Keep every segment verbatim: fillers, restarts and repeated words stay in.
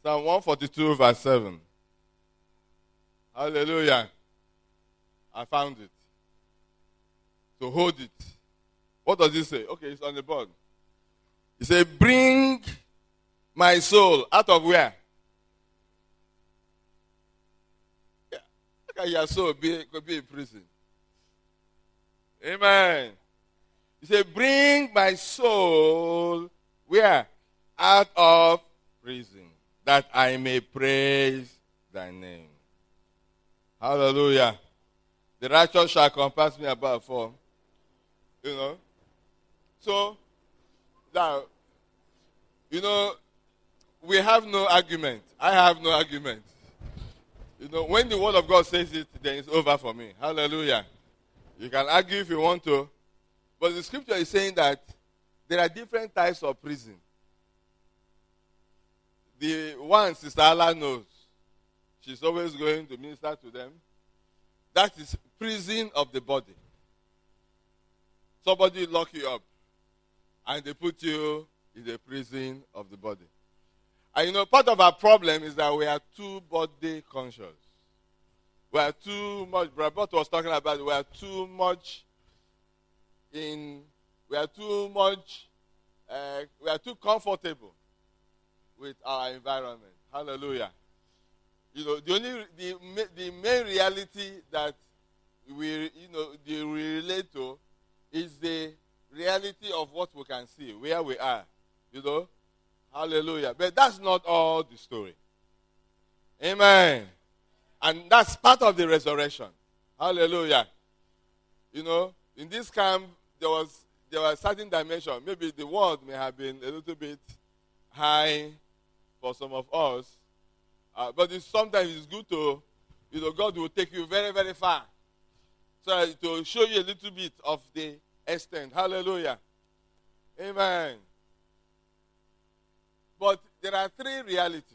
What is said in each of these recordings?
Psalm one forty-two, verse seven. Hallelujah. I found it. So hold it. What does it say? Okay, it's on the board. It says, bring my soul out of where? Yeah. Look at your soul be, could be in prison. Amen. He said, bring my soul where? Out of prison, that I may praise thy name. Hallelujah. The righteous shall compass me about for, you know. So, now, you know, we have no argument. I have no argument. You know, when the word of God says it, then it's over for me. Hallelujah. You can argue if you want to. But the scripture is saying that there are different types of prison. The one Sister Allah knows. She's always going to minister to them. That is prison of the body. Somebody lock you up and they put you in the prison of the body. And you know, part of our problem is that we are too body conscious. We are too much, Brother Bott was talking about it, we are too much in, we are too much, uh, we are too comfortable with our environment. Hallelujah. You know, the only, the, the main reality that we, you know, the, we relate to is the reality of what we can see, where we are, you know. Hallelujah. But that's not all the story. Amen. And that's part of the resurrection. Hallelujah. You know, in this camp, there was there was a certain dimension. Maybe the world may have been a little bit high for some of us. Uh, but it's, sometimes it's good to, you know, God will take you very, very far. So to show you a little bit of the extent. Hallelujah. Amen. But there are three realities.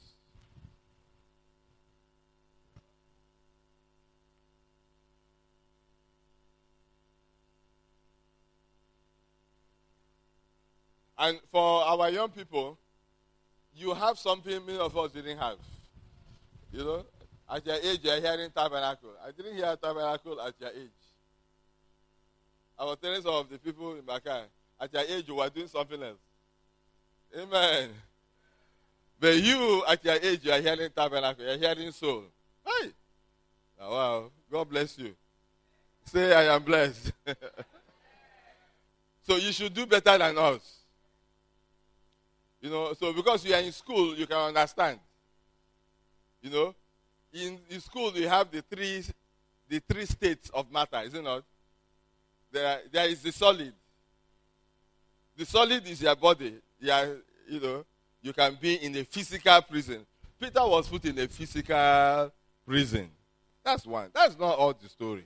And for our young people, you have something many of us didn't have. You know, at your age, you're hearing tabernacle. I didn't hear tabernacle at your age. I was telling some of the people in my car, at your age, you were doing something else. Amen. But you, at your age, you are hearing tabernacle. You are hearing soul. Hey! Oh, wow. God bless you. Say, I am blessed. So you should do better than us. You know, so because you are in school, you can understand. You know, in, in school, you have the three, the three states of matter, is it not? There, there is the solid. The solid is your body. You are, you know, you can be in a physical prison. Peter was put in a physical prison. That's one. That's not all the story.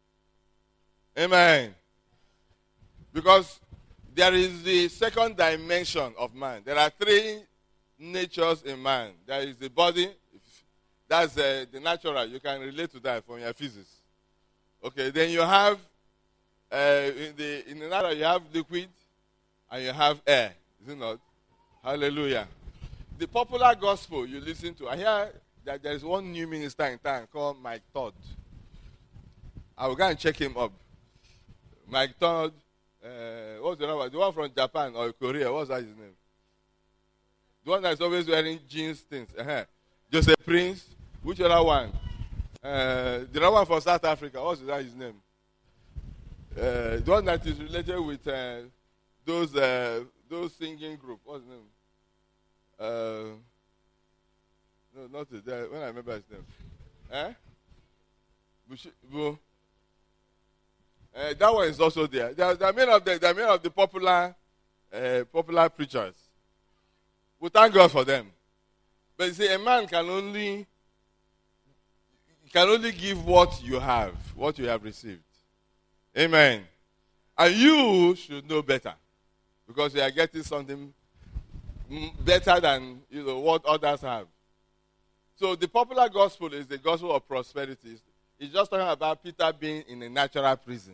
Amen. Because there is the second dimension of man. There are three natures in man. There is the body. That's uh, the natural. You can relate to that from your physics. Okay, then you have, uh, in the in the natural, you have liquid and you have air. Is it not? Hallelujah. The popular gospel you listen to, I hear that there is one new minister in town called Mike Todd. I will go and check him up. Mike Todd, uh, what's the number? The one from Japan or Korea, what's that his name? The one that's always wearing jeans things. Uh-huh. Joseph Prince. Which other one? Uh, the other one from South Africa, what's that his name? Uh, the one that is related with uh, those uh, those singing group. What's his name? Uh, no, not today. When I remember his name. Eh? Bush, uh, that one is also there. They are, they are many of the, they are many of the popular, uh, popular preachers. We thank God for them. But you see, a man can only can only give what you have, what you have received. Amen. And you should know better, because you are getting something better than, you know, what others have. So the popular gospel is the gospel of prosperity. It's just talking about Peter being in a natural prison.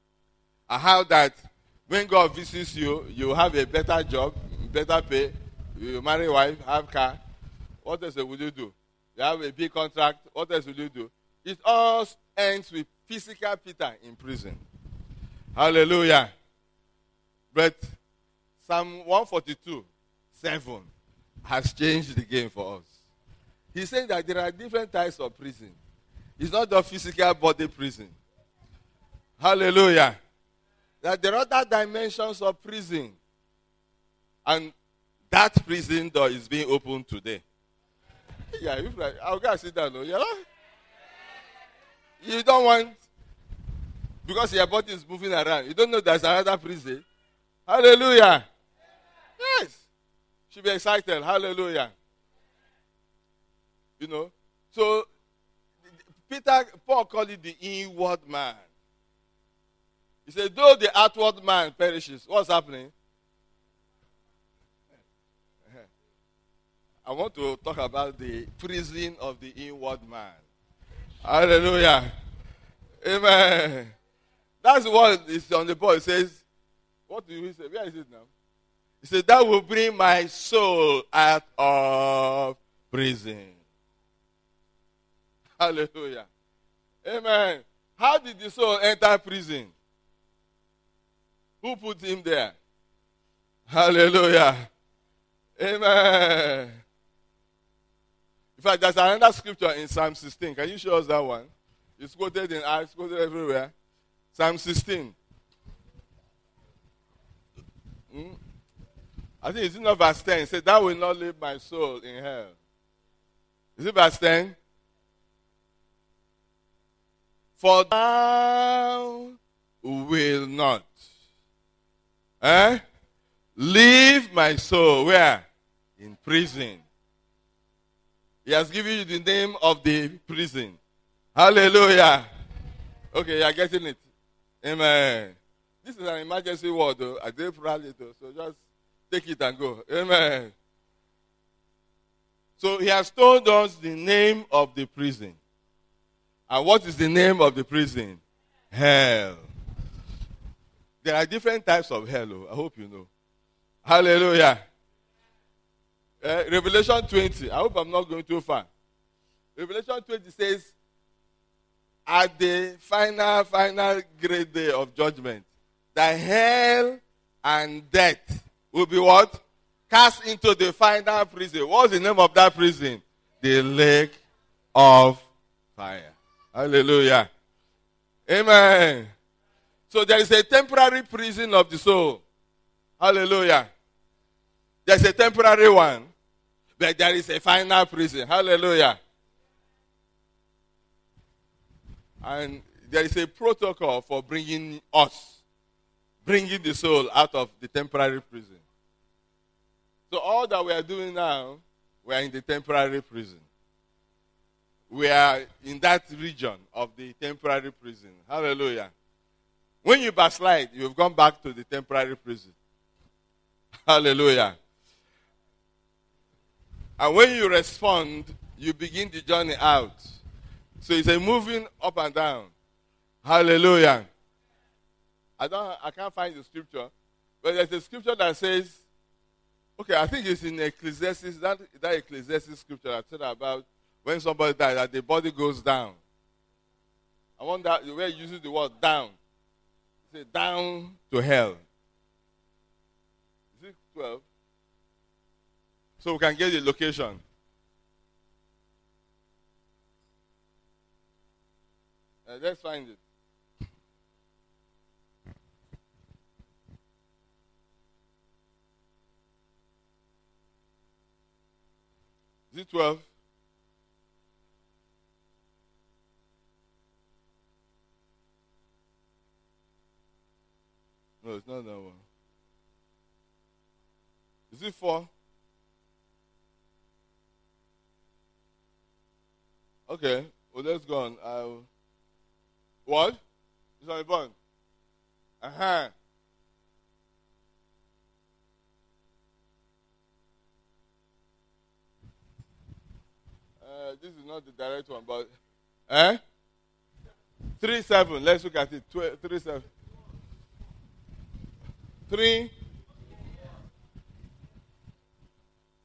And how that when God visits you, you have a better job, better pay, You marry a wife, have car. What else will you do? You have a big contract. What else will you do? It all ends with physical Peter in prison. Hallelujah. But Psalm one forty-two, seven has changed the game for us. He said that there are different types of prison. It's not the physical body prison. Hallelujah. That there are other dimensions of prison. And that prison door is being opened today. Yeah, if like, I'll go and sit down. You know? You don't want, because your body is moving around, you don't know there's another prison. Hallelujah. Yes. Should be excited. Hallelujah. You know? So, Peter, Paul called it the inward man. He said, though the outward man perishes, what's happening? I want to talk about the prison of the inward man. Hallelujah. Amen. That's what is on the board. It says, what do you say? Where is it now? He said, that will bring my soul out of prison. Hallelujah. Amen. How did the soul enter prison? Who put him there? Hallelujah. Amen. In fact, there's another scripture in Psalm sixteen. Can you show us that one? It's quoted in Acts, quoted everywhere. Psalm sixteen. Hmm? I think it's not verse ten. It said, "Thou will not leave my soul in hell." Is it verse ten? For thou will not eh, leave my soul where? In prison. He has given you the name of the prison. Hallelujah. Okay, you are getting it. Amen. This is an emergency word, though. I did probably though, so just take it and go. Amen. So he has told us the name of the prison. And what is the name of the prison? Hell. There are different types of hell. I hope you know. Hallelujah. Uh, Revelation twenty. I hope I'm not going too far. Revelation twenty says, at the final, final great day of judgment, that hell and death will be what? Cast into the final prison. What's the name of that prison? The lake of fire. Hallelujah. Amen. So there is a temporary prison of the soul. Hallelujah. There's a temporary one, but there is a final prison. Hallelujah. And there is a protocol for bringing us, bringing the soul out of the temporary prison. So all that we are doing now, we are in the temporary prison. We are in that region of the temporary prison. Hallelujah. When you backslide, you've gone back to the temporary prison. Hallelujah. And when you respond, you begin the journey out. So it's a moving up and down. Hallelujah. I don't I can't find the scripture, but there's a scripture that says, okay, I think it's in Ecclesiastes, that, that Ecclesiastes scripture that said about when somebody dies, that the body goes down. I wonder where it uses the word down. It says down to hell. Is it twelve? So we can get the location. Uh, let's find it. Is it twelve? No, it's not that one. Is it four? Okay, well, let's go on. I'll... What? It's on the button. Uh-huh. Uh, this is not the direct one, but... Eh? three seven. Let's look at it. Tw- three seven. three.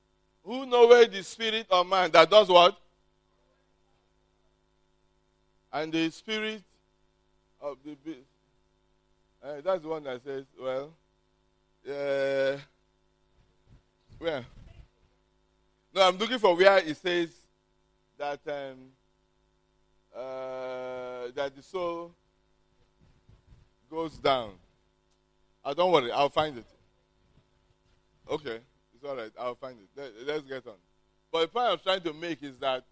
Who knoweth the spirit of man that does what? And the spirit of the beast. Uh, that's the one that says, well, uh, where? No, I'm looking for where it says that um, uh, that the soul goes down. Oh, don't worry, I'll find it. Okay, it's all right, I'll find it. Let, let's get on. But the point I'm trying to make is that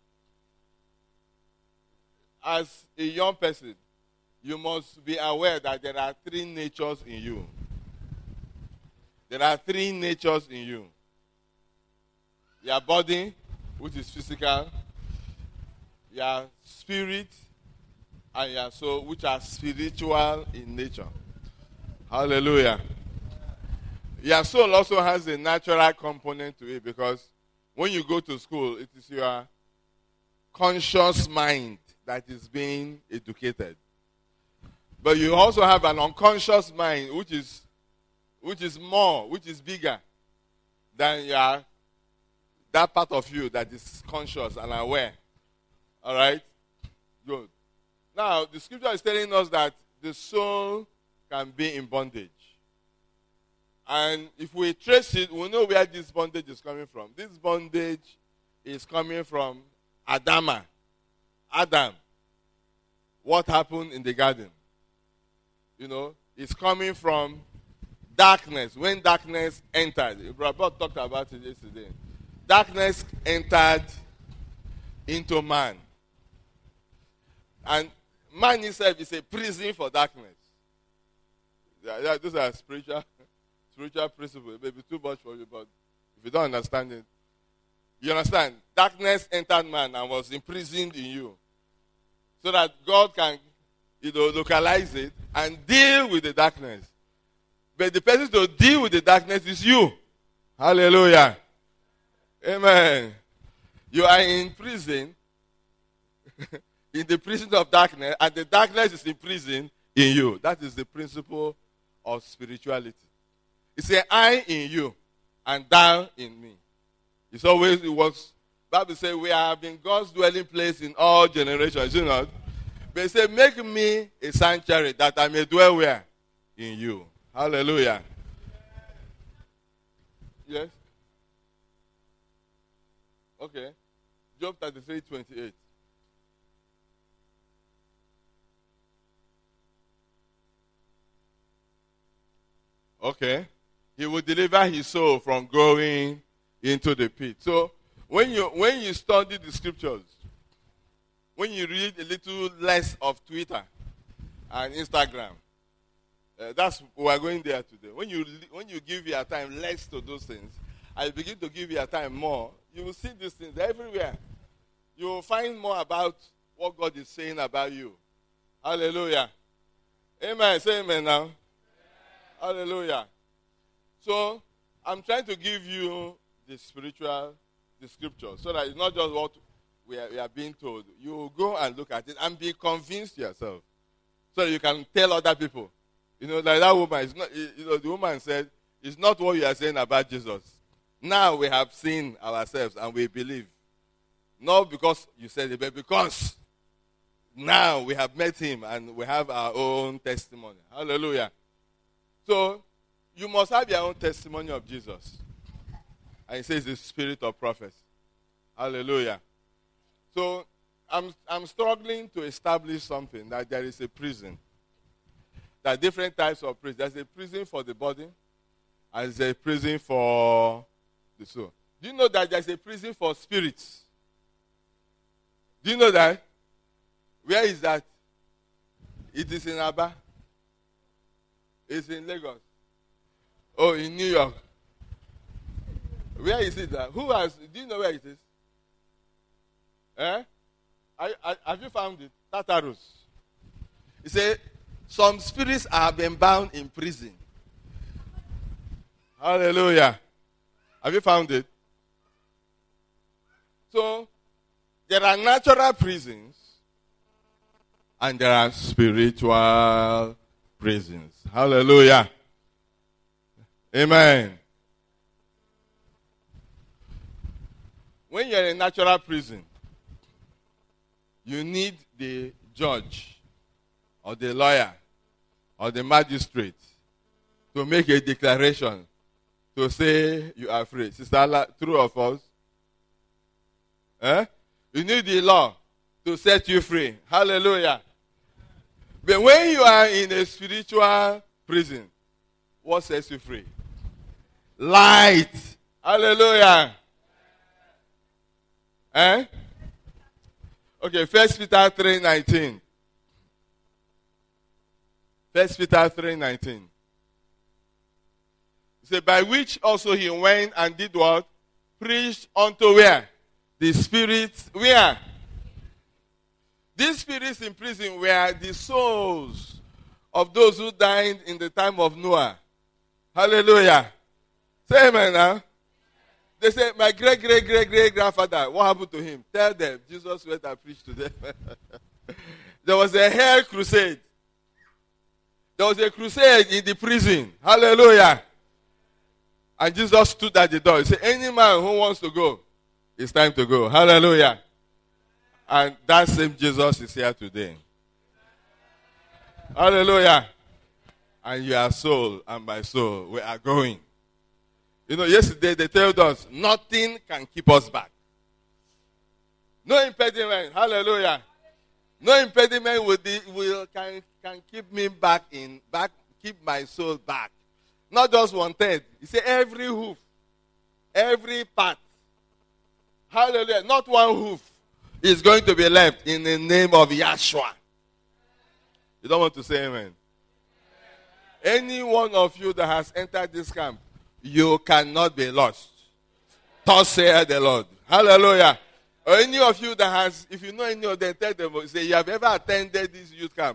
as a young person, you must be aware that there are three natures in you. There are three natures in you. Your body, which is physical, your spirit, and your soul, which are spiritual in nature. Hallelujah. Your soul also has a natural component to it, because when you go to school, it is your conscious mind that is being educated. But you also have an unconscious mind, which is which is more, which is bigger than your that part of you that is conscious and aware. All right? Good. Now, the scripture is telling us that the soul can be in bondage. And if we trace it, we know where this bondage is coming from. This bondage is coming from Adama. Adam. What happened in the garden? You know, it's coming from darkness. When darkness entered, Brother talked about it yesterday. Darkness entered into man. And man himself is a prison for darkness. Yeah, those are spiritual, spiritual principles. It may be too much for you, but if you don't understand it, you understand? Darkness entered man and was imprisoned in you. So that God can, you know, localize it and deal with the darkness. But the person to deal with the darkness is you. Hallelujah. Amen. You are in prison, in the prison of darkness, and the darkness is in prison in you. That is the principle of spirituality. It's an I in you and thou in me. It's always, it works. Bible says we have been God's dwelling place in all generations, you know. But it says, make me a sanctuary that I may dwell where? In you. Hallelujah. Yes? Okay. Job thirty-three twenty-eight. Okay. He will deliver his soul from going into the pit. So, when you when you study the scriptures, when you read a little less of Twitter and Instagram, uh, that's we're going there today. When you when you give your time less to those things, and you begin to give your time more, you will see these things everywhere. You will find more about what God is saying about you. Hallelujah. Amen. Say amen now. Amen. Hallelujah. So, I'm trying to give you the spiritual, the scripture, so that it's not just what we are, we are being told. You will go and look at it and be convinced yourself, so that you can tell other people. You know, like that woman, it's not, you know, the woman said, it's not what you are saying about Jesus. Now we have seen ourselves and we believe. Not because you said it, but because now we have met him and we have our own testimony. Hallelujah. So, you must have your own testimony of Jesus. And it says the spirit of prophecy. Hallelujah. So, I'm, I'm struggling to establish something, that there is a prison. There are different types of prison. There's a prison for the body, and there's a prison for the soul. Do you know that there's a prison for spirits? Do you know that? Where is that? It is in Aba. It's in Lagos. Oh, in New York. Where is it? That? Who has? Do you know where it is? Eh? I, I, have you found it? Tartarus. He said, some spirits have been bound in prison. Hallelujah. Have you found it? So, there are natural prisons and there are spiritual prisons. Hallelujah. Amen. when you're in a natural prison, you need the judge or the lawyer or the magistrate to make a declaration to say you are free. Sister Allah, true or false? Eh? You need the law to set you free. Hallelujah. But when you are in a spiritual prison, what sets you free? Light. Hallelujah. Eh? Okay, First Peter three nineteen. First Peter three nineteen. It says, by which also he went and did what? Preached unto where? The spirits where? These spirits in prison were the souls of those who died in the time of Noah. Hallelujah. Say amen now. They say, my great, great, great, great grandfather, what happened to him? Tell them, Jesus went and preached to them. There was a hell crusade. There was a crusade in the prison. Hallelujah. And Jesus stood at the door. He said, any man who wants to go, it's time to go. Hallelujah. And that same Jesus is here today. Hallelujah. And your soul and my soul, we are going. You know, yesterday they told us, nothing can keep us back. No impediment. Hallelujah. No impediment will, be, will can, can keep me back in, back, keep my soul back. Not just one third. He said every hoof, every part. Hallelujah. Not one hoof is going to be left in the name of Yahshua. You don't want to say amen. Any one of you that has entered this camp, you cannot be lost. Thus saith the Lord. Hallelujah. Or any of you that has, if you know any of them, tell them, say, you have ever attended this youth camp.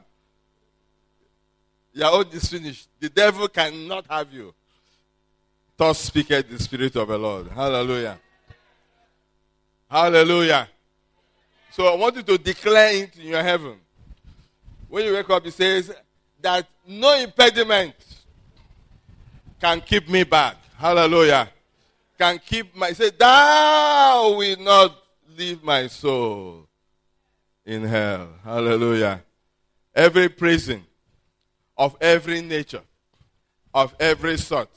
Your own is finished. The devil cannot have you. Thus speaketh the Spirit of the Lord. Hallelujah. Hallelujah. So I want you to declare it in your heaven. When you wake up, it says that no impediment can keep me back. Hallelujah. Can keep my, say, thou will not leave my soul in hell. Hallelujah. Every prison of every nature, of every sort,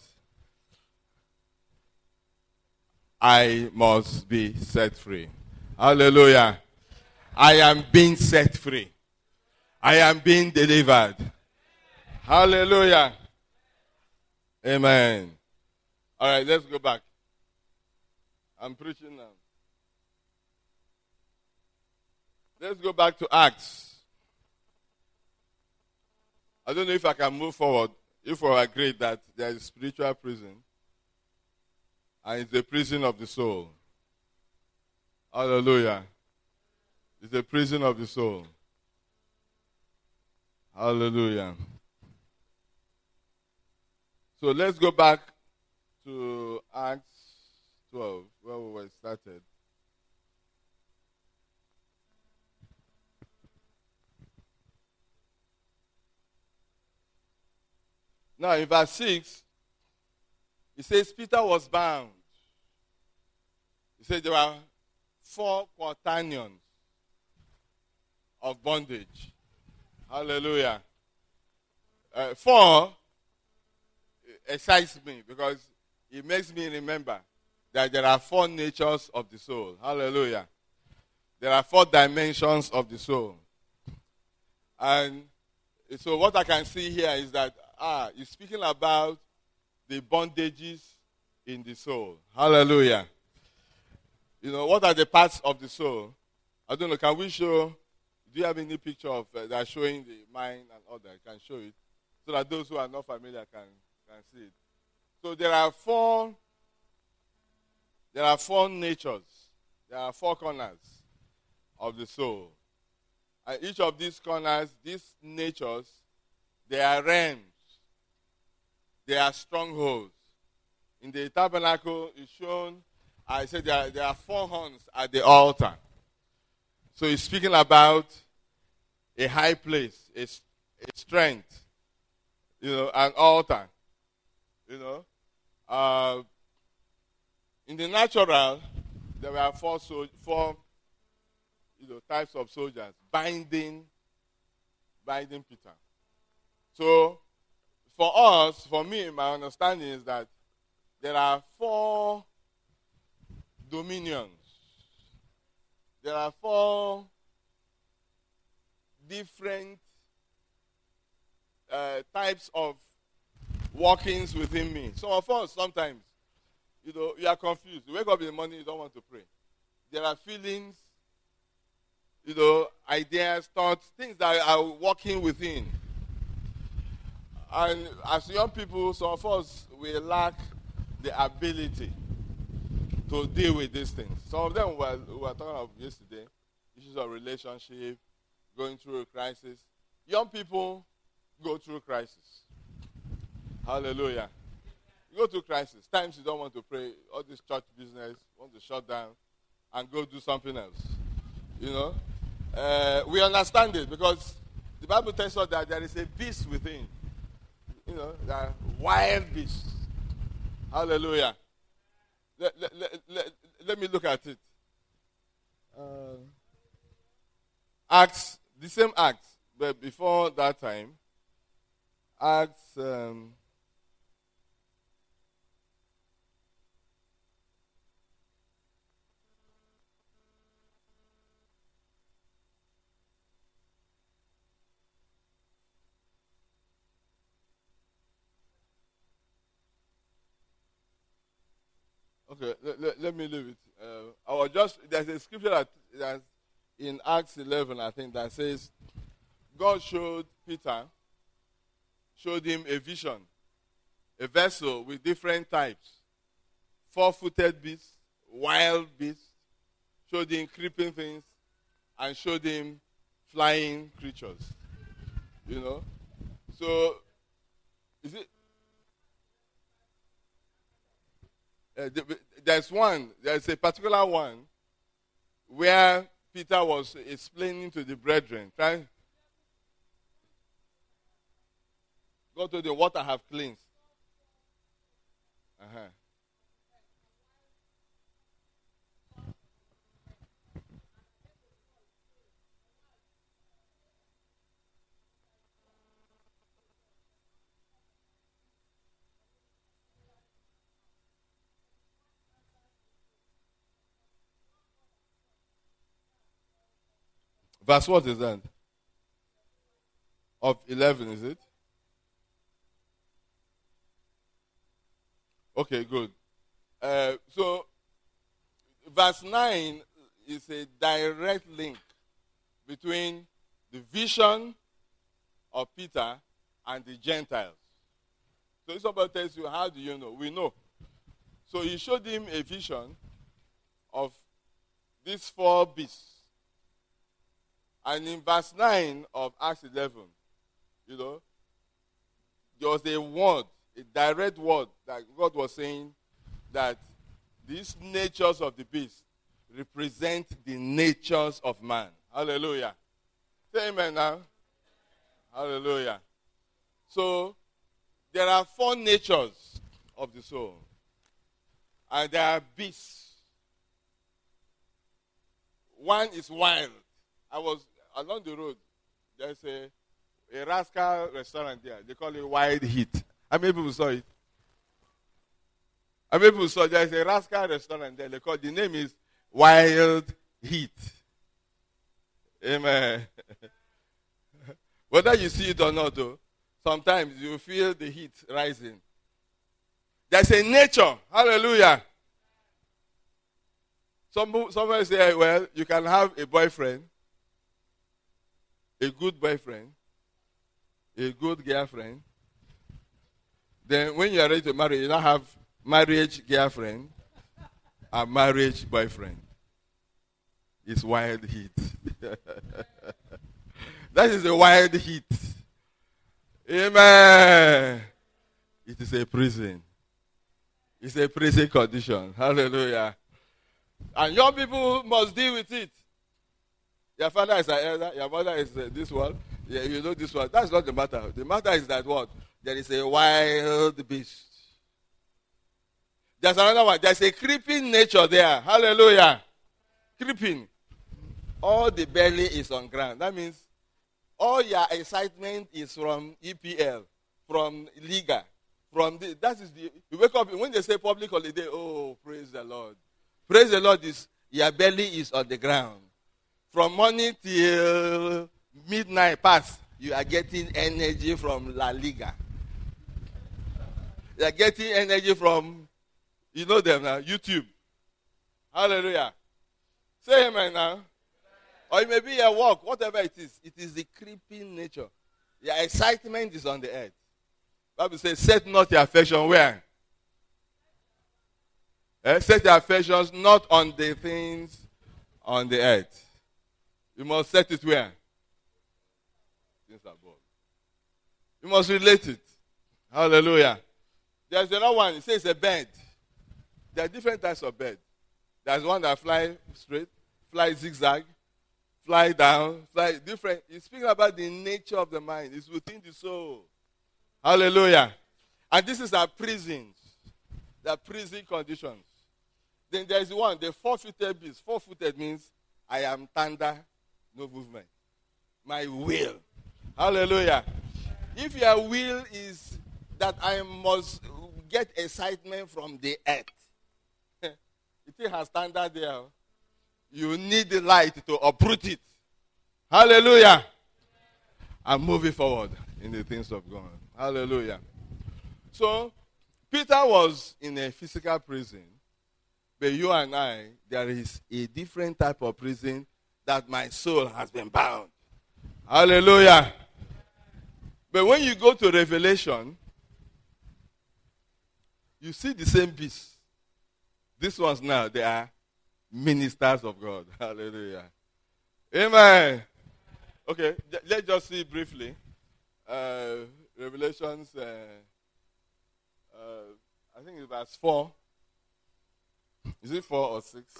I must be set free. Hallelujah. I am being set free. I am being delivered. Hallelujah. Amen. All right, let's go back. I'm preaching now. Let's go back to Acts. I don't know if I can move forward. If we agree that there is a spiritual prison and it's the prison of the soul. Hallelujah. It's the prison of the soul. Hallelujah. So let's go back to Acts twelve, where we were started. Now in verse six, it says Peter was bound. He said there were four quaternions of bondage. Hallelujah. Uh, four excites me because it makes me remember that there are four natures of the soul. Hallelujah. There are four dimensions of the soul. And so what I can see here is that, ah, he's speaking about the bondages in the soul. Hallelujah. You know, what are the parts of the soul? I don't know, can we show, do you have any picture of uh, that showing the mind and all that? Can show it so that those who are not familiar can, can see it. So there are four, there are four natures. There are four corners of the soul. And each of these corners, these natures, they are realms. They are strongholds. In the tabernacle, it's shown, I said there are, there are four horns at the altar. So he's speaking about a high place, a, a strength, you know, an altar. You know, uh, in the natural, there were four, so, four you know, types of soldiers binding, binding Peter. So, for us, for me, my understanding is that there are four dominions. There are four different uh, types of workings within me. Some of us, sometimes, you know, you are confused. You wake up in the morning, you don't want to pray. There are feelings, you know, ideas, thoughts, things that are working within. And as young people, some of us, we lack the ability to deal with these things. Some of them we were, we were talking about yesterday, issues of relationship, going through a crisis. Young people go through crisis. Hallelujah. You go through crisis. Times you don't want to pray, all this church business, want to shut down and go do something else. You know? Uh, we understand it because the Bible tells us that there is a beast within. You know, there are wild beasts. Hallelujah. Let, let, let, let, let me look at it. Uh, Acts, the same Acts, but before that time, Acts um, Okay, let, let, let me leave it. Uh, I was just, there's a scripture that, that's in Acts eleven, I think, that says, God showed Peter, showed him a vision, a vessel with different types, four-footed beasts, wild beasts, showed him creeping things, and showed him flying creatures. You know? So, is it, Uh, there's one, there's a particular one where Peter was explaining to the brethren, trying, go to the water have cleansed. Uh-huh. Verse what is that? Of eleven, is it? Okay, good. Uh, so, verse nine is a direct link between the vision of Peter and the Gentiles. So, if somebody tells you, how do you know? We know. So, he showed him a vision of these four beasts. And in verse nine of Acts eleven, you know, there was a word, a direct word that God was saying that these natures of the beast represent the natures of man. Hallelujah. Say amen now. Hallelujah. So, there are four natures of the soul. And there are beasts. One is wild. I was along the road. There's a, a rascal restaurant there. They call it Wild Heat. How many people saw it? How many people saw it? There's a rascal restaurant there. They call the name is Wild Heat. Amen. Whether you see it or not, though, sometimes you feel the heat rising. There's a nature. Hallelujah. Some, somebody say, well, you can have a boyfriend, a good boyfriend, a good girlfriend. Then when you are ready to marry, you now have marriage girlfriend and marriage boyfriend. It's wild heat. That is a wild heat. Amen. It is a prison. It's a prison condition. Hallelujah. And young people must deal with it. Your father is an elder. Your mother is uh, this one. Yeah, you know this one. That's not the matter. The matter is that what? There is a wild beast. There's another one. There's a creeping nature there. Hallelujah. Creeping. All the belly is on ground. That means all your excitement is from E P L, from Liga, from the, that is the, you wake up, when they say public holiday, oh, praise the Lord. Praise the Lord is, your belly is on the ground. From morning till midnight past, you are getting energy from La Liga. You are getting energy from, you know them now, YouTube. Hallelujah. Say amen now. Or it may be a walk, whatever it is. It is the creeping nature. Your excitement is on the earth. Bible says, set not your affection where? Eh? Set your affections not on the things on the earth. You must set it where? Things above. You must relate it. Hallelujah. There's another one. It says a bed. There are different types of bed. There's one that fly straight, fly zigzag, fly down, fly different. It's speaking about the nature of the mind. It's within the soul. Hallelujah. And this is our prisons. The prison conditions. Then there's one, the four-footed beast. Four-footed means I am thunder, no movement. My will. Hallelujah. If your will is that I must get excitement from the earth, it has thunder there. You need the light to uproot it. Hallelujah. And move it forward in the things of God. Hallelujah. So, Peter was in a physical prison. But you and I, there is a different type of prison that my soul has been bound. Hallelujah. But when you go to Revelation, you see the same beast. These ones now, they are ministers of God. Hallelujah. Amen. Okay, let's just see briefly. Uh, Revelations, uh, uh, I think it's verse four. Is it four or six?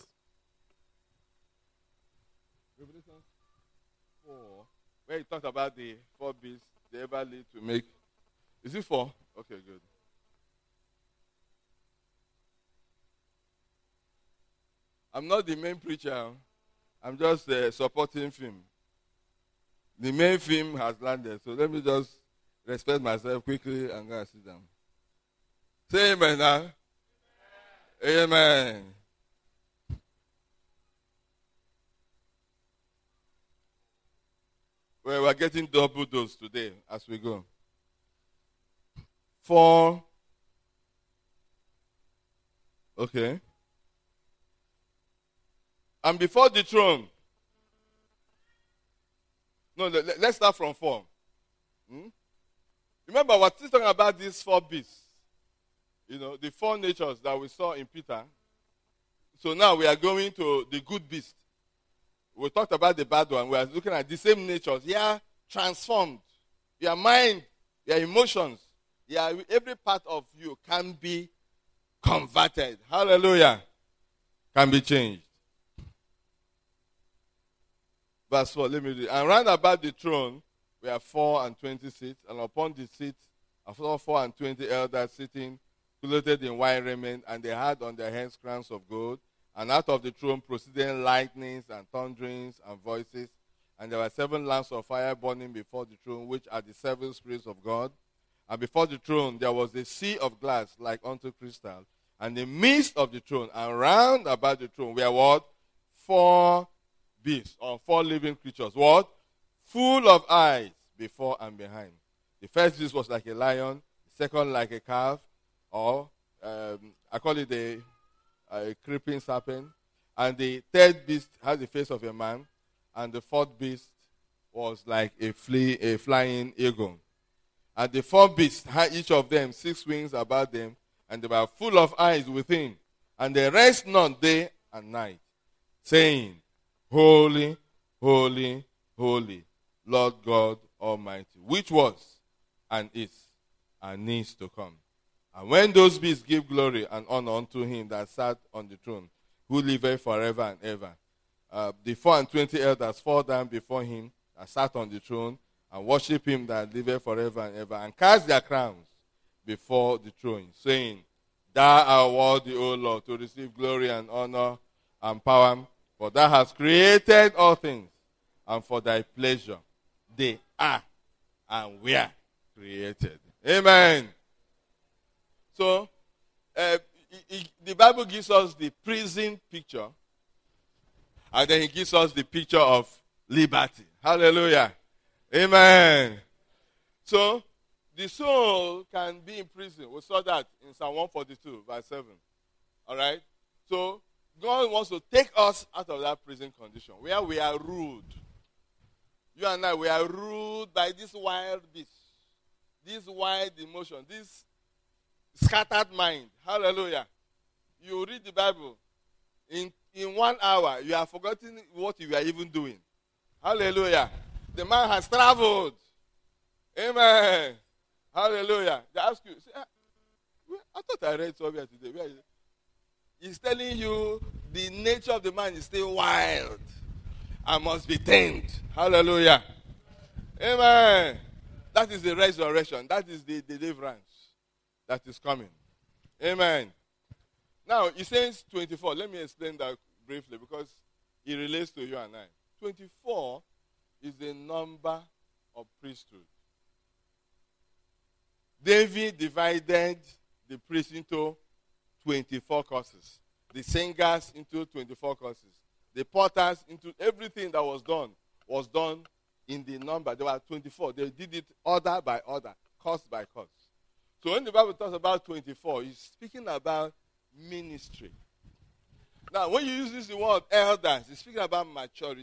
Revelation four. Where he talked about the four beasts they ever lead to make. Is it four? Okay, good. I'm not the main preacher. I'm just uh, supporting film. The main film has landed, so let me just respect myself quickly and go and sit down. Say amen now. Amen. Amen. Well, we're getting double dose today as we go. Four. Okay. And before the throne. No, let, let's start from four. Hmm? Remember, we're still talking about these four beasts. You know, the four natures that we saw in Peter. So now we are going to the good beast. We talked about the bad one. We are looking at the same natures. They are transformed. Your mind, your emotions, your, every part of you can be converted. Hallelujah. Can be changed. Verse four, let me read. And round about the throne we have four and twenty seats, and upon the seats are four and twenty elders sitting, clothed in white raiment, and they had on their heads crowns of gold. And out of the throne proceeded lightnings and thunderings and voices. And there were seven lamps of fire burning before the throne, which are the seven spirits of God. And before the throne there was a sea of glass like unto crystal. And in the midst of the throne and round about the throne were what? Four beasts, or four living creatures. What? Full of eyes before and behind. The first beast was like a lion. The second like a calf, or um, I call it a, a creeping serpent. And the third beast had the face of a man. And the fourth beast was like a, flea, a flying eagle. And the four beasts had each of them six wings about them, and they were full of eyes within. And they rest not day and night, saying, Holy, holy, holy, Lord God Almighty, which was and is and needs to come. And when those beasts give glory and honor unto him that sat on the throne, who liveth forever and ever, uh, the four and twenty elders fall down before him that sat on the throne, and worship him that liveth forever and ever, and cast their crowns before the throne, saying, Thou art worthy, O Lord, to receive glory and honor and power, for thou hast created all things, and for thy pleasure they are and were created. Amen. So, uh, it, it, the Bible gives us the prison picture, and then it gives us the picture of liberty. Hallelujah. Amen. So, the soul can be in prison. We saw that in Psalm one forty-two, verse seven. All right? So, God wants to take us out of that prison condition where we are ruled. You and I, we are ruled by this wild beast, this wild emotion, this scattered mind. Hallelujah. You read the Bible. In, in one hour, you have forgotten what you are even doing. Hallelujah. The man has traveled. Amen. Hallelujah. They ask you, say, I thought I read somewhere today. Where is it? He's telling you the nature of the man is still wild and must be tamed. Hallelujah. Amen. That is the resurrection. That is the deliverance that is coming. Amen. Now, it says twenty-four. Let me explain that briefly because it relates to you and I. twenty-four is the number of priesthood. David divided the priests into twenty-four courses. The singers into twenty-four courses. The potters into everything that was done was done in the number. There were twenty-four. They did it order by order, course by course. So when the Bible talks about twenty-four, it's speaking about ministry. Now, when you use this word elders, it's speaking about maturity.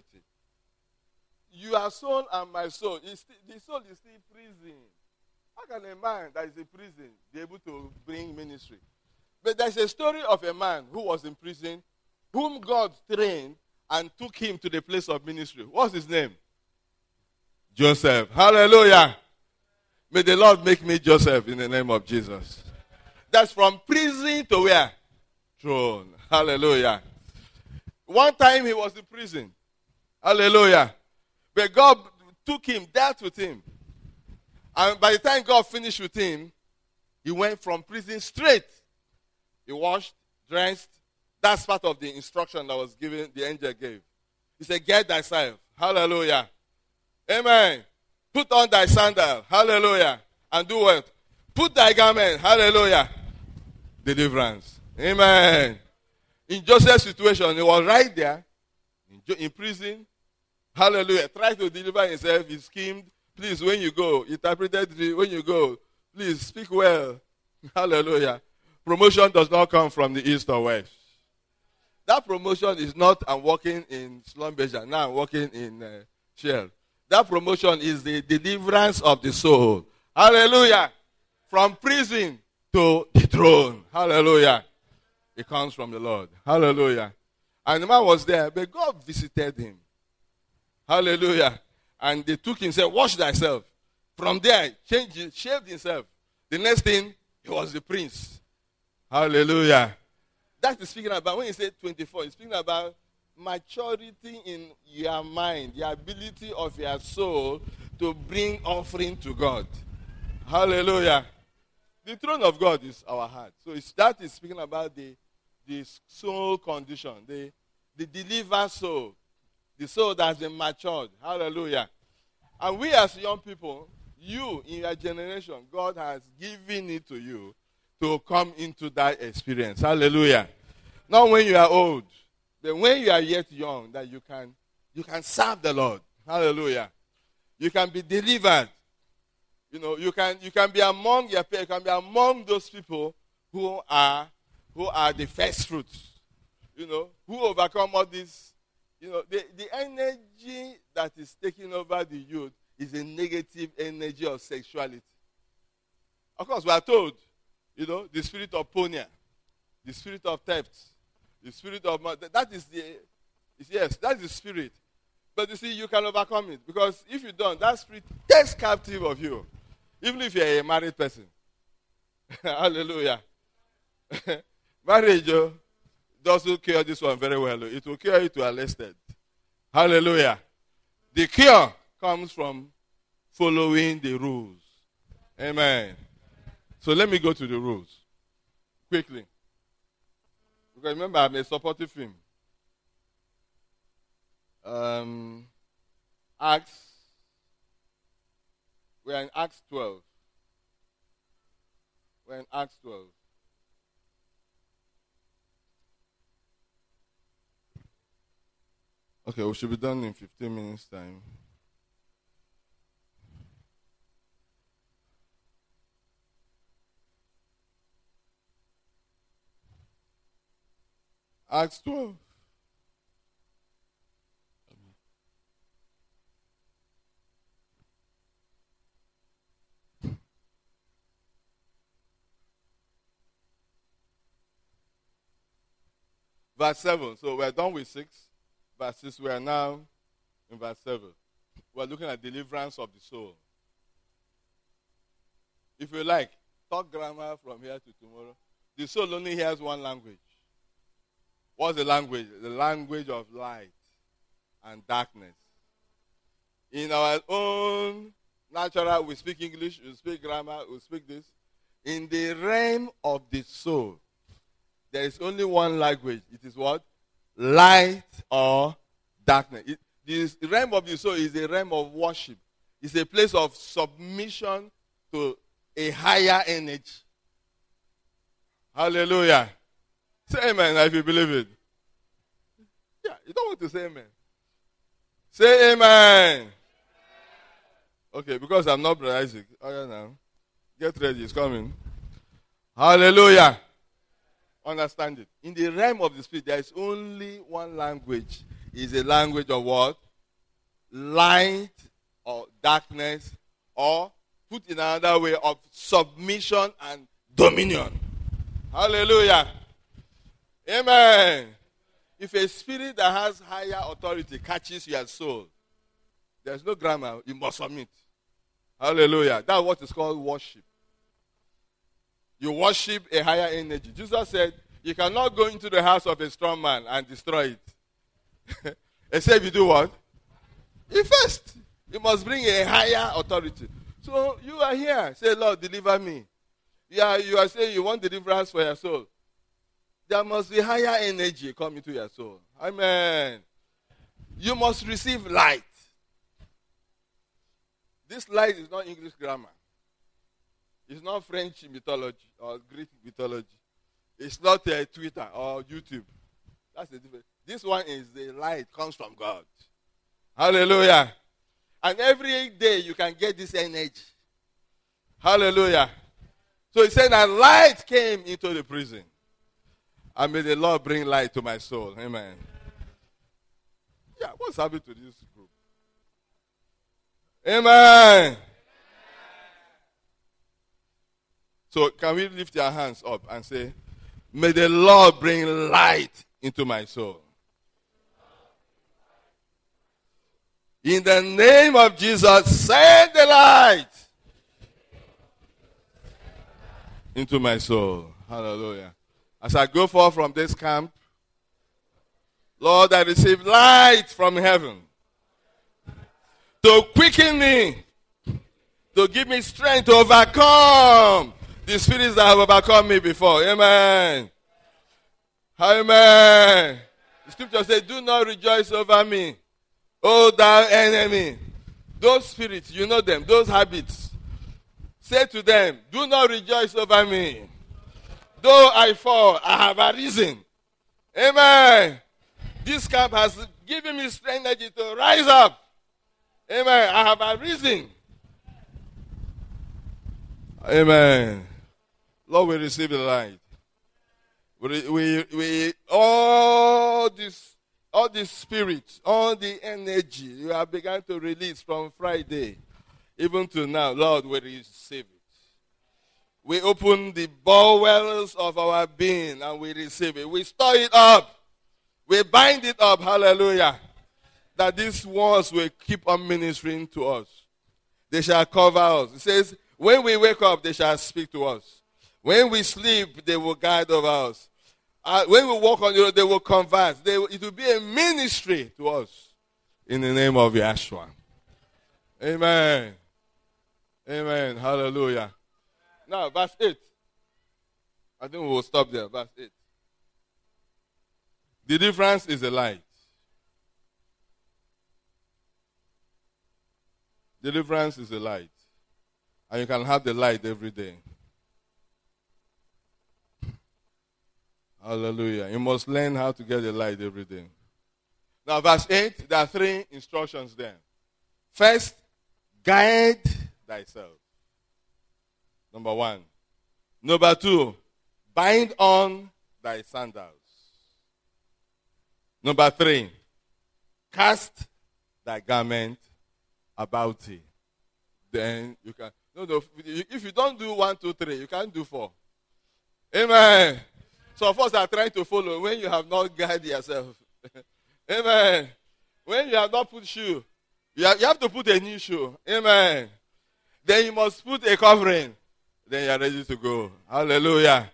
Your soul and my soul, is still, the soul is still prison. How can a man that is in prison be able to bring ministry? But there's a story of a man who was in prison, whom God trained and took him to the place of ministry. What's his name? Joseph. Hallelujah. May the Lord make me Joseph in the name of Jesus. That's from prison to where? Throne. Hallelujah. One time he was in prison. Hallelujah. But God took him, dealt with him. And by the time God finished with him, he went from prison straight. He washed, dressed. That's part of the instruction that was given, the angel gave. He said, get thyself. Hallelujah. Amen. Put on thy sandal. Hallelujah. And do what? Put thy garment. Hallelujah. Deliverance. Amen. In Joseph's situation, he was right there in, in prison. Hallelujah. Tried to deliver himself. He schemed. Please, when you go, interpreted when you go, please speak well. Hallelujah. Promotion does not come from the east or west. That promotion is not I'm working in Slumberger. Now I'm working in uh, Shell. That promotion is the deliverance of the soul. Hallelujah. From prison to the throne. Hallelujah. It comes from the Lord. Hallelujah. And the man was there, but God visited him. Hallelujah. And they took him and said, wash thyself. From there, changed, shaved himself. The next thing, he was the prince. Hallelujah. That's speaking about, when he said twenty-four, he's speaking about maturity in your mind, the ability of your soul to bring offering to God. Hallelujah. The throne of God is our heart. So it's, that is speaking about the, the soul condition, the, the delivered soul, the soul that has been matured. Hallelujah. And we as young people, you in your generation, God has given it to you to come into that experience. Hallelujah. Not when you are old, but when you are yet young, that you can you can serve the Lord. Hallelujah. You can be delivered. You know, you can you can be among your peers, you can be among those people who are who are the first fruits. You know, who overcome all this. You know, the, the energy that is taking over the youth is a negative energy of sexuality. Of course, we are told, you know, the spirit of porneia, the spirit of theft, the spirit of that is the yes, that's the spirit. But you see, you can overcome it because if you don't, that spirit takes captive of you, even if you're a married person. Hallelujah. Marriage oh, doesn't cure this one very well. It will cure you to a lested. Hallelujah. The cure comes from following the rules. Amen. So let me go to the rules. quickly. Because remember, I'm a supportive film. Um, Acts. We're in Acts twelve. We're in Acts twelve. Okay, we should be done in fifteen minutes' time. Acts twelve. Verse seven. So we're done with six. Verse six, we are now in verse seven. We're looking at deliverance of the soul. If you like, talk grammar from here to tomorrow. The soul only hears one language. What's the language? The language of light and darkness. In our own natural, we speak English, we speak grammar, we speak this. In the realm of the soul, there is only one language. It is what? Light or darkness. It, this realm of the soul is a realm of worship. It's a place of submission to a higher energy. Hallelujah. Say amen if you believe it. Yeah, you don't want to say amen. Say amen. Okay, because I'm not Brother Isaac. Oh, yeah, now. Get ready, it's coming. Hallelujah. Understand it. In the realm of the spirit, there is only one language. It's a language of what? Light or darkness, or put in another way, of submission and dominion. Hallelujah. Amen. If a spirit that has higher authority catches your soul, there's no grammar, you must submit. Hallelujah. That's what is called worship. You worship a higher energy. Jesus said, you cannot go into the house of a strong man and destroy it. Except you do what? You first. You must bring a higher authority. So you are here. Say, Lord, deliver me. You are, you are saying you want deliverance for your soul. There must be higher energy coming to your soul. Amen. You must receive light. This light is not English grammar. It's not French mythology or Greek mythology. It's not uh, Twitter or YouTube. That's the difference. This one is the light comes from God. Hallelujah. And every day you can get this energy. Hallelujah. So he said that light came into the prison. And may the Lord bring light to my soul. Amen. Yeah, what's happening to this group? Amen. So can we lift your hands up and say, may the Lord bring light into my soul. In the name of Jesus, send the light into my soul. Hallelujah. As I go forth from this camp, Lord, I receive light from heaven to quicken me, to give me strength to overcome the spirits that have overcome me before. Amen. Amen. The scripture says, do not rejoice over me, O thou enemy. Those spirits, you know them, those habits. Say to them, do not rejoice over me. Though I fall, I have arisen. Amen. This camp has given me strength energy to rise up. Amen. I have arisen. Amen. Lord, we receive the light. We, we, we, all this, all this spirit, all the energy you have begun to release from Friday, even to now, Lord, we receive it. We open the bowels of our being and we receive it. We store it up. We bind it up. Hallelujah. That these words will keep on ministering to us. They shall cover us. It says, when we wake up, they shall speak to us. When we sleep, they will guide over us. Uh, when we walk on the road, they will converse. They will, it will be a ministry to us. In the name of Yeshua. Amen. Amen. Hallelujah. Now, verse eight. I think we will stop there. Verse eight. The difference is the light. The difference is the light. And you can have the light every day. Hallelujah. You must learn how to get the light every day. Now, verse eight, there are three instructions there. First, guide thyself. Number one. Number two, bind on thy sandals. Number three, cast thy garment about thee. Then you can. No, no. If you don't do one, two, three, you can't do four. Amen. So of us are trying to follow when you have not guided yourself. Amen. When you have not put shoe, you have, you have to put a new shoe. Amen. Then you must put a covering. Then you are ready to go. Hallelujah.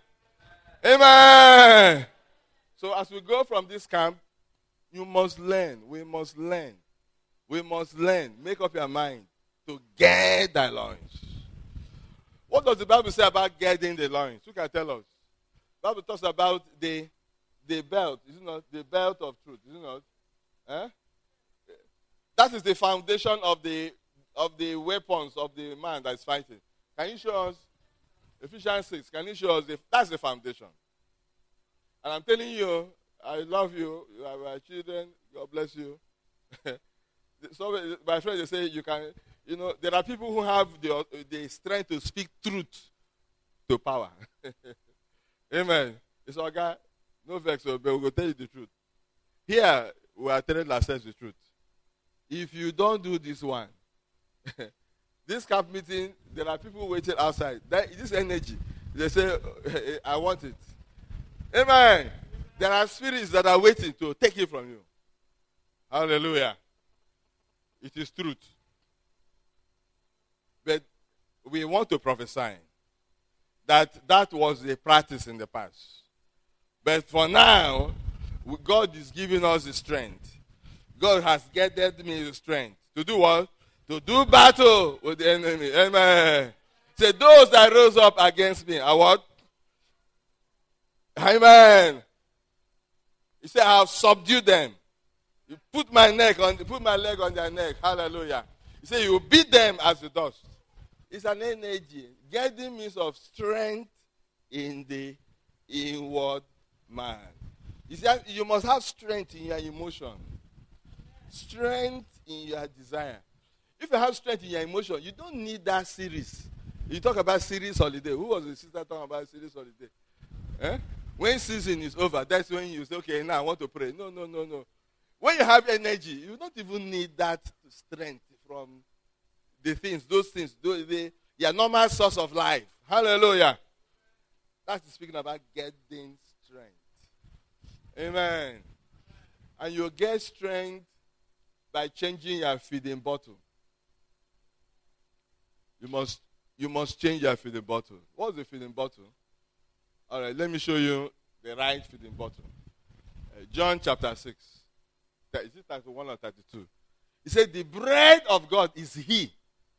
Amen. So as we go from this camp, you must learn. We must learn. We must learn. Make up your mind to gird thy loins. What does the Bible say about girding the loins? Who can tell us? The Bible talks about the the belt. Is it not? The belt of truth. Is it not? Eh? That is the foundation of the of the weapons of the man that is fighting. Can you show us Ephesians six? Can you show us the, that's the foundation? And I'm telling you, I love you. You are my children. God bless you. So my friends, they say you can. You know, there are people who have the the strength to speak truth to power. Amen. It's our guy. No vex, but we will tell you the truth. Here, we are telling ourselves the truth. If you don't do this one, this camp meeting, there are people waiting outside. That, this energy, they say, I want it. Amen. There are spirits that are waiting to take it from you. Hallelujah. It is truth. But we want to prophesy that that was a practice in the past. But for now, God is giving us the strength. God has gathered me the strength. To do what? To do battle with the enemy. Amen. Say, those that rose up against me are what? Amen. He said, I have subdued them. You put my neck on, put my leg on their neck. Hallelujah. He said, you beat them as the dust. It's an energy. Getting means of strength in the inward man. You see, you must have strength in your emotion. Strength in your desire. If you have strength in your emotion, you don't need that series. You talk about series holiday. Who was the sister talking about series holiday? Eh? When season is over, that's when you say, okay, now I want to pray. No, no, no, no. When you have energy, you don't even need that strength from the things, those things, those, the, your normal source of life. Hallelujah. That's speaking about getting strength. Amen. And you get strength by changing your feeding bottle. You must, you must change your feeding bottle. What's the feeding bottle? All right, let me show you the right feeding bottle. Uh, John chapter six. Is it thirty-one or thirty-two? He said, the bread of God is He.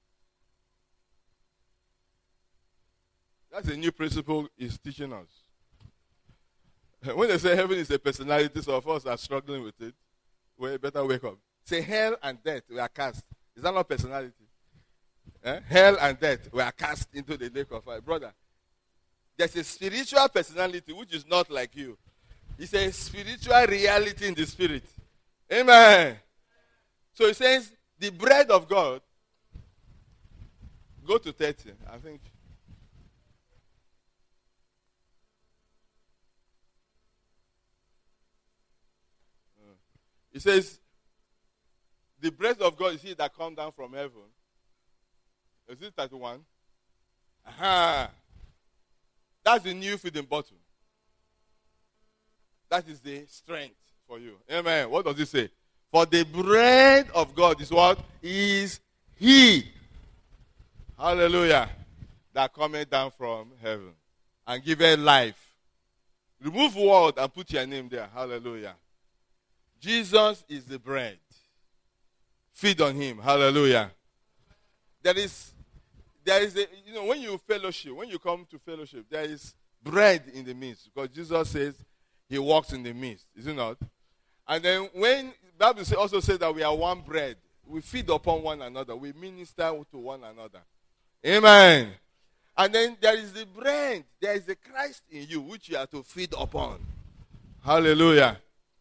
That's a new principle He's teaching us. When they say heaven is a personality, some of us are struggling with it. We better wake up. Say hell and death we are cast. Is that not personality? Eh? Hell and death we are cast into the lake of fire. Brother, there's a spiritual personality which is not like you. It's a spiritual reality in the spirit. Amen. So he says, the bread of God, go to thirty, I think. He says, the bread of God is He that come down from heaven. Is it thirty-one? Aha. That's the new feeding bottle. That is the strength for you. Amen. What does it say? For the bread of God is what? Is He. Hallelujah. That cometh down from heaven and giveth life. Remove word and put your name there. Hallelujah. Jesus is the bread. Feed on Him. Hallelujah. There is, there is a, you know, when you fellowship, when you come to fellowship, there is bread in the midst, because Jesus says he walks in the midst, is it not? And then when the Bible also says that we are one bread, we feed upon one another, we minister to one another. Amen. And then there is the bread, there is the Christ in you, which you are to feed upon. Hallelujah.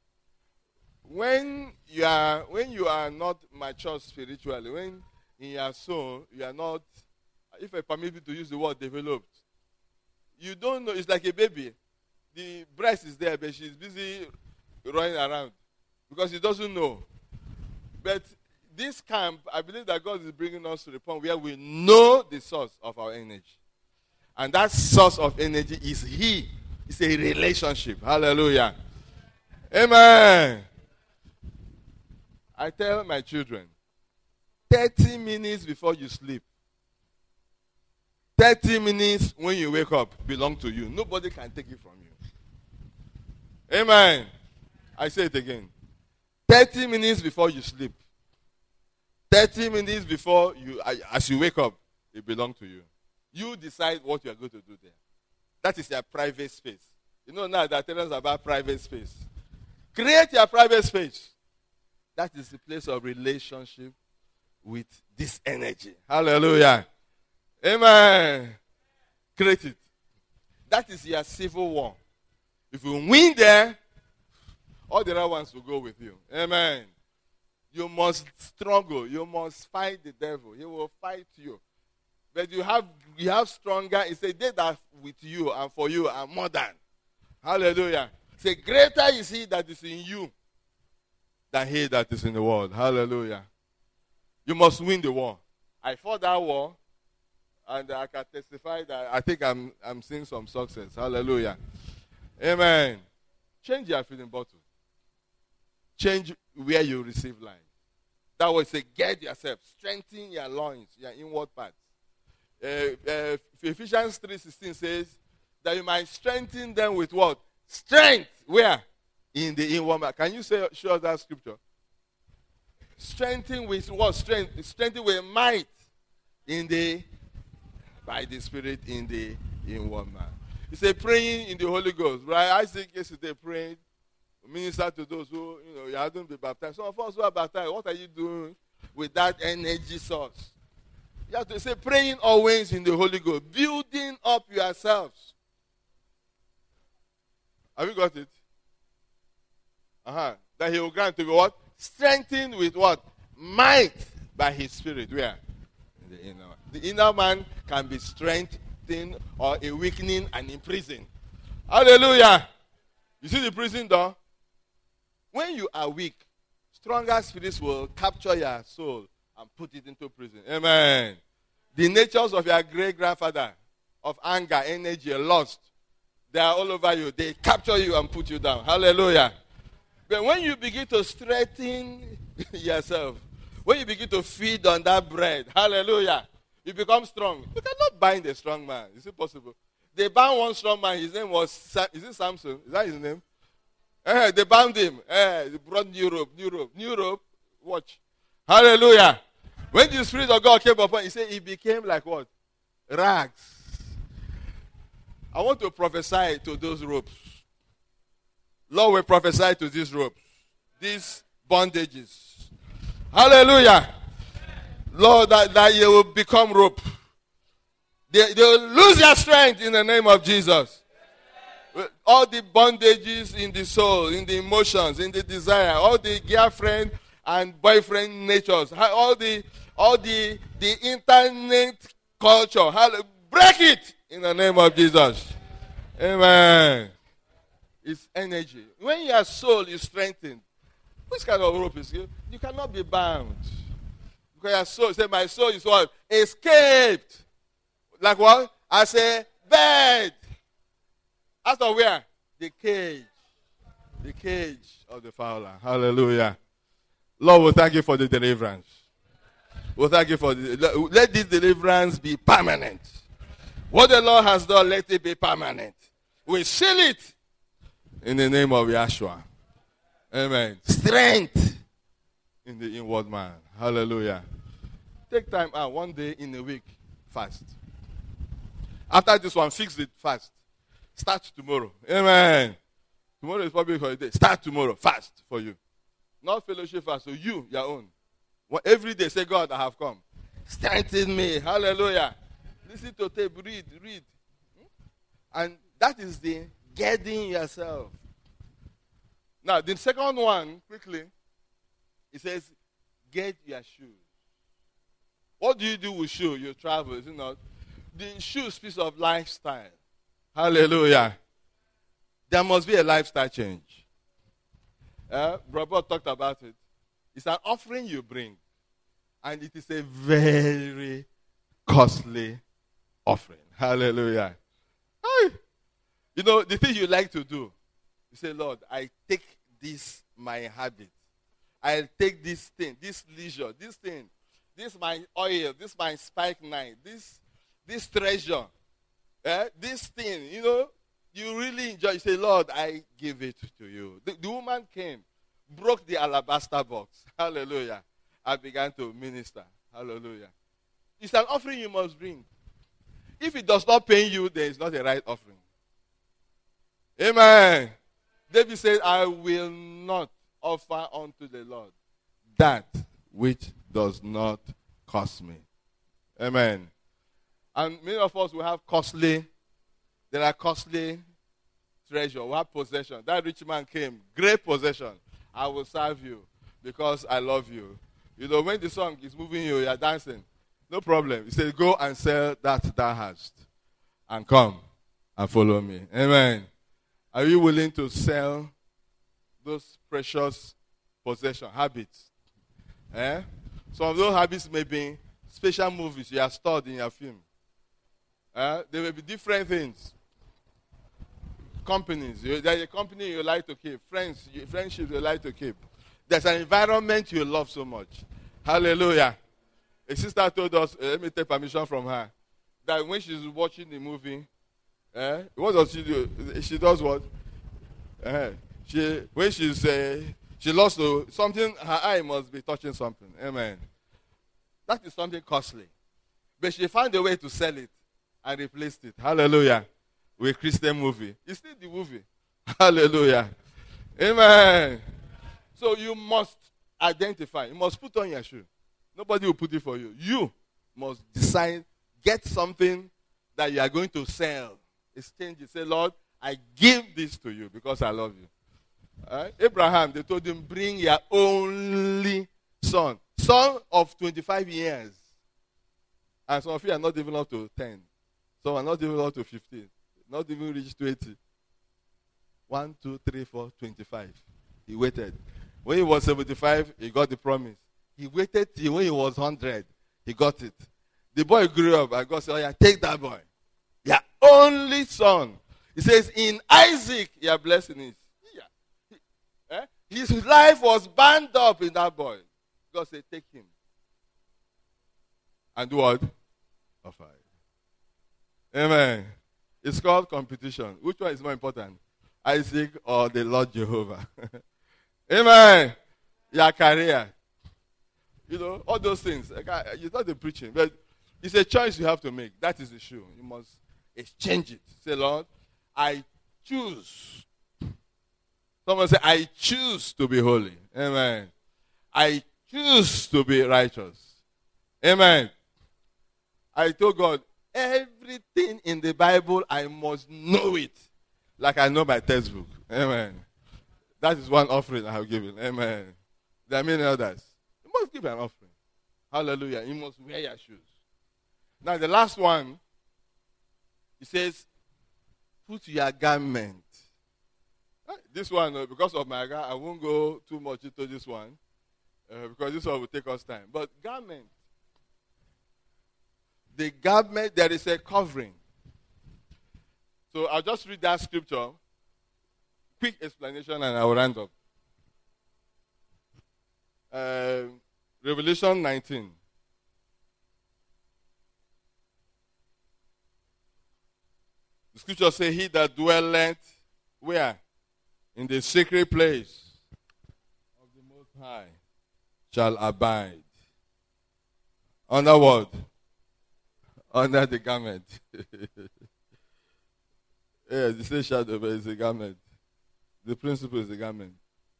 When you are when you are not mature spiritually, when in your soul you are not, if I permit me to use the word developed, you don't know, it's like a baby. The breast is there, but she's busy running around because he doesn't know. But this camp, I believe that God is bringing us to the point where we know the source of our energy. And that source of energy is He. It's a relationship. Hallelujah. Amen. I tell my children, thirty minutes before you sleep, thirty minutes when you wake up belong to you. Nobody can take it from you. Amen. I say it again. thirty minutes before you sleep, thirty minutes before you, as you wake up, it belongs to you. You decide what you are going to do there. That is your private space. You know now that telling us about private space. Create your private space. That is the place of relationship with this energy. Hallelujah. Amen. Create it. That is your civil war. If you win there, all the other ones will go with you. Amen. You must struggle. You must fight the devil. He will fight you. But you have you have stronger. It's a day that with you and for you are more than. Hallelujah. Say, greater is he that is in you than he that is in the world. Hallelujah. You must win the war. I fought that war, and I can testify that I think I'm I'm seeing some success. Hallelujah. Amen. Change your feeding bottle. Change where you receive life. That was say, get yourself, strengthen your loins, your inward parts. Uh, uh, Ephesians three sixteen says that you might strengthen them with what? Strength. Where? In the inward man. Can you say, show us that scripture? Strengthen with what? Strength. Strengthen with might in the, by the Spirit in the inward man. He said praying in the Holy Ghost. Right? I think yesterday praying, minister to those who, you know, you haven't been baptized. Some of us who are baptized, what are you doing with that energy source? You have to say praying always in the Holy Ghost. Building up yourselves. Have you got it? Uh-huh. That he will grant to be what? Strengthened with what? Might by his Spirit. Where? In the inner. The inner man can be strengthened or a weakening and imprisoned. Hallelujah. You see the prison door? When you are weak, stronger spirits will capture your soul and put it into prison. Amen. The natures of your great-grandfather of anger, energy, lust, they are all over you. They capture you and put you down. Hallelujah. But when you begin to strengthen yourself, when you begin to feed on that bread, hallelujah, you become strong. You cannot bind a strong man. Is it possible? They bound one strong man. His name was, is it Samson? Is that his name? Eh, they bound him. Eh, they brought new rope, new rope, new rope. Watch. Hallelujah. When the Spirit of God came upon, he said he became like what? Rags. I want to prophesy to those ropes. Lord will prophesy to these ropes, these bondages. Hallelujah. Lord, that, that you will become rope. They, they will lose their strength in the name of Jesus. All the bondages in the soul, in the emotions, in the desire, all the girlfriend and boyfriend natures, all the all the, the internet culture, break it in the name of Jesus. Amen. It's energy. When your soul is strengthened, which kind of rope is it? You cannot be bound. Because your soul, say, my soul is what? Escaped. Like what? I say, bed. Out of where? The cage. The cage of the fowler. Hallelujah. Lord, we thank you for the deliverance. We thank you for the, let this deliverance be permanent. What the Lord has done, let it be permanent. We seal it in the name of Yeshua. Amen. Strength in the inward man. Hallelujah. Take time out one day in a week. Fast. After this one, fix it fast. Start tomorrow. Amen. Tomorrow is probably for a day. Start tomorrow. Fast for you. Not fellowship fast. So you, your own. Well, every day say, God, I have come. Strengthen me. Hallelujah. Listen to tape. Read. Read. And that is the getting yourself. Now, the second one, quickly, it says, get your shoes. What do you do with shoes? You travel, is it not? The shoe speaks of lifestyle. Hallelujah. There must be a lifestyle change. Uh, Brother talked about it. It's an offering you bring. And it is a very costly offering. Hallelujah. Hey. You know, the thing you like to do, you say, Lord, I take this, my habit. I'll take this thing, this leisure, this thing, this my oil, this my spike knife, this this treasure, eh? This thing, you know, you really enjoy. You say, Lord, I give it to you. The, the woman came, broke the alabaster box. Hallelujah. I began to minister. Hallelujah. It's an offering you must bring. If it does not pay you, then it's not a right offering. Amen. David said, I will not offer unto the Lord that which does not cost me. Amen. And many of us will have costly, there are costly treasure. We have possession. That rich man came, great possession. I will serve you because I love you. You know, when the song is moving you, you are dancing. No problem. He said, go and sell that thou hast and come and follow me. Amen. Are you willing to sell those precious possession habits? Eh? Some of those habits may be special movies you have stored in your film. Eh? There may be different things. Companies. You, there's a company you like to keep. Friends, you, friendships you like to keep. There's an environment you love so much. Hallelujah. A sister told us, uh, let me take permission from her, that when she's watching the movie, eh, what does she do? She does what? Uh, she when she's uh, she lost to something, her eye must be touching something. Amen. That is something costly, but she found a way to sell it and replaced it. Hallelujah. With a Christian movie. It's still the movie. Hallelujah. Amen. So you must identify. You must put on your shoe. Nobody will put it for you. You must decide, get something that you are going to sell. Exchange it. Say, Lord, I give this to you because I love you. Right? Abraham, they told him, bring your only son. Son of twenty-five years. And some of you are not even up to ten. Some are not even up to fifteen. Not even reached twenty. One, two, three, four, twenty-five. He waited. When he was seventy-five, he got the promise. He waited till when he was one hundred. He got it. The boy grew up and God said, oh yeah, take that boy. Your only son. He says, in Isaac, your blessing is. Yeah. He, eh? His life was bound up in that boy. God said, take him. And do what? Offer it. Amen. It's called competition. Which one is more important? Isaac or the Lord Jehovah? Amen. Your career. You know, all those things. It's not the preaching, but it's a choice you have to make. That is the issue. You must exchange it. Say, Lord, I choose. Someone say, I choose to be holy. Amen. I choose to be righteous. Amen. I told God, everything in the Bible, I must know it. Like I know my textbook. Amen. That is one offering I have given. Amen. There are many others. You must give an offering. Hallelujah. You must wear your shoes. Now the last one, it says, put your garment. This one, uh, because of my garment, I won't go too much into this one. Uh, because this one will take us time. But garment. The garment, there is a covering. So I'll just read that scripture. Quick explanation and I will round up. Uh, Revelation nineteen. The scripture says, he that dwelleth where? In the secret place of the Most High shall abide. Under what? Under the garment. Yeah, they say shadow, but it's a garment. The principle is a garment.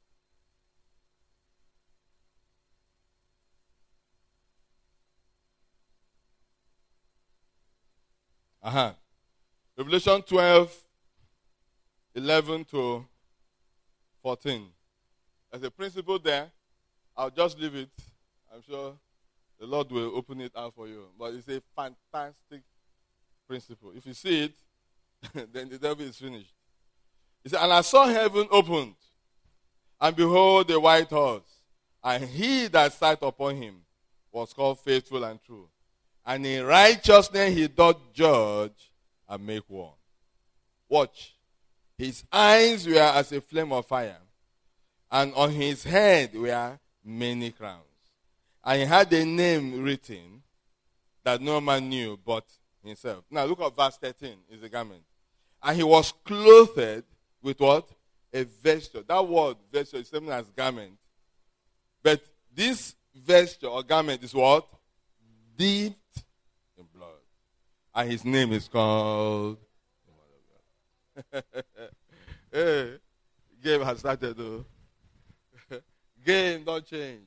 Uh-huh. Revelation twelve, eleven to fourteen. There's a principle there. I'll just leave it. I'm sure the Lord will open it out for you. But it's a fantastic principle. If you see it, then the devil is finished. He said, and I saw heaven opened, and behold, a white horse, and he that sat upon him was called Faithful and True. And in righteousness he doth judge and make war. Watch. His eyes were as a flame of fire, and on his head were many crowns. And he had a name written that no man knew but himself. Now look at verse thirteen, is the garment. And he was clothed with what? A vesture. That word, vesture, is same as garment. But this vesture or garment is what? Dipped in blood. And his name is called the Word of God. Hey, game has started though. Game don't change.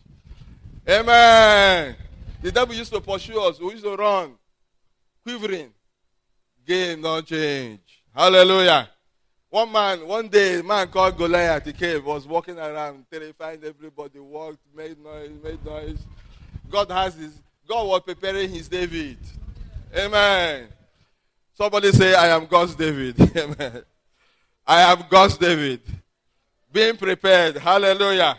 Amen. The devil used to pursue us. We used to run, quivering. Game don't change. Hallelujah. One man, one day, a man called Goliath, he came, was walking around, terrifying everybody, walked, made noise, made noise. God has his, God was preparing his David. Amen. Somebody say, I am God's David. Amen. I am God's David. Being prepared. Hallelujah.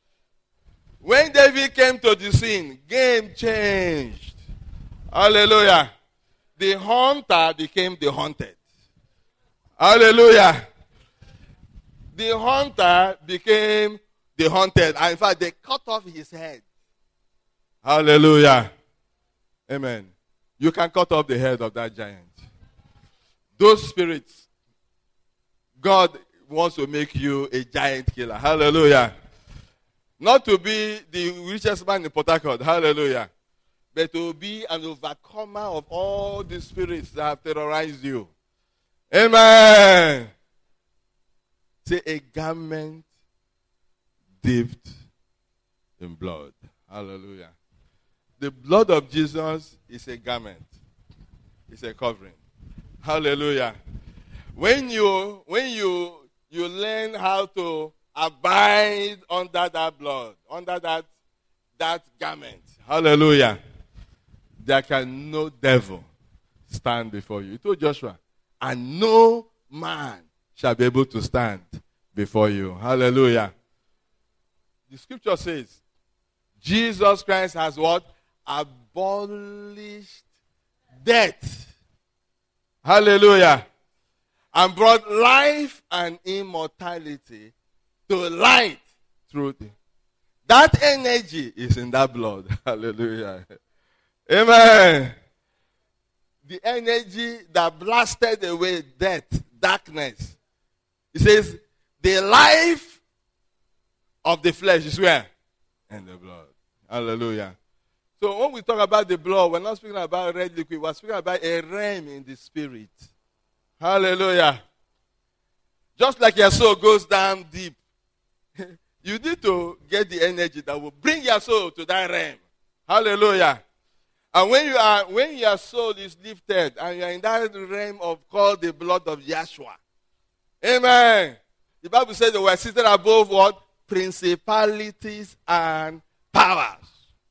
When David came to the scene, game changed. Hallelujah. The hunter became the hunted. Hallelujah. The hunter became the hunted. And in fact, they cut off his head. Hallelujah. Amen. You can cut off the head of that giant. Those spirits, God wants to make you a giant killer. Hallelujah. Not to be the richest man in Port Harcourt. Hallelujah. But to be an overcomer of all the spirits that have terrorized you. Amen. Say a garment dipped in blood. Hallelujah. The blood of Jesus is a garment. It's a covering. Hallelujah. When you when you you learn how to abide under that blood, under that that garment. Hallelujah. There can no devil stand before you. He told Joshua, and no man shall be able to stand before you. Hallelujah. The scripture says, Jesus Christ has what? Abolished death. Hallelujah. And brought life and immortality to light through it. That energy is in that blood. Hallelujah. Amen. The energy that blasted away death, darkness. It says, the life of the flesh is where? In the blood. Hallelujah. So when we talk about the blood, we're not speaking about red liquid. We're speaking about a realm in the spirit. Hallelujah. Just like your soul goes down deep, you need to get the energy that will bring your soul to that realm. Hallelujah. And when you are, when your soul is lifted and you are in that realm of called the blood of Yeshua. Amen. The Bible says that we are seated above what? Principalities and powers.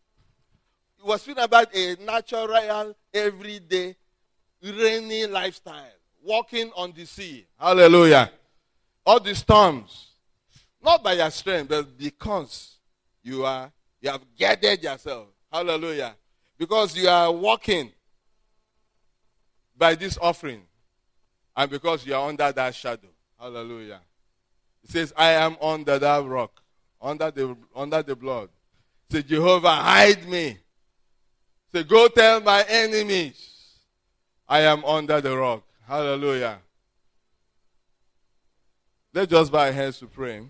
It was speaking about a natural, everyday, rainy lifestyle. Walking on the sea. Hallelujah. All the storms. Not by your strength, but because you are you have gathered yourself. Hallelujah. Because you are walking by this offering. And because you are under that shadow. Hallelujah. It says, I am under that rock. Under the under the blood. Say, Jehovah, hide me. Say, go tell my enemies, I am under the rock. Hallelujah. Let's just bow our heads to pray.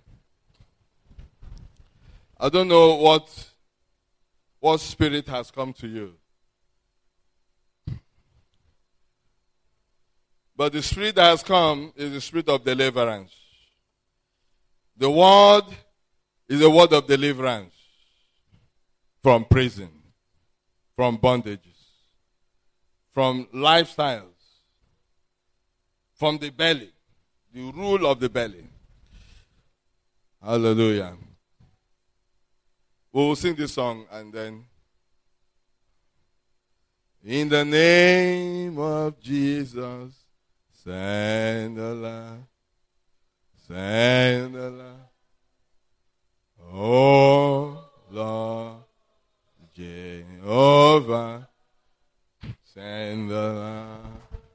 I don't know what, what spirit has come to you. But the Spirit that has come is the Spirit of deliverance. The word is a word of deliverance from prison, from bondages, from lifestyles, from the belly, the rule of the belly. Hallelujah. We'll sing this song and then. In the name of Jesus, send the Lamb, send the Lamb. Oh Lord, Jehovah, send the Lamb.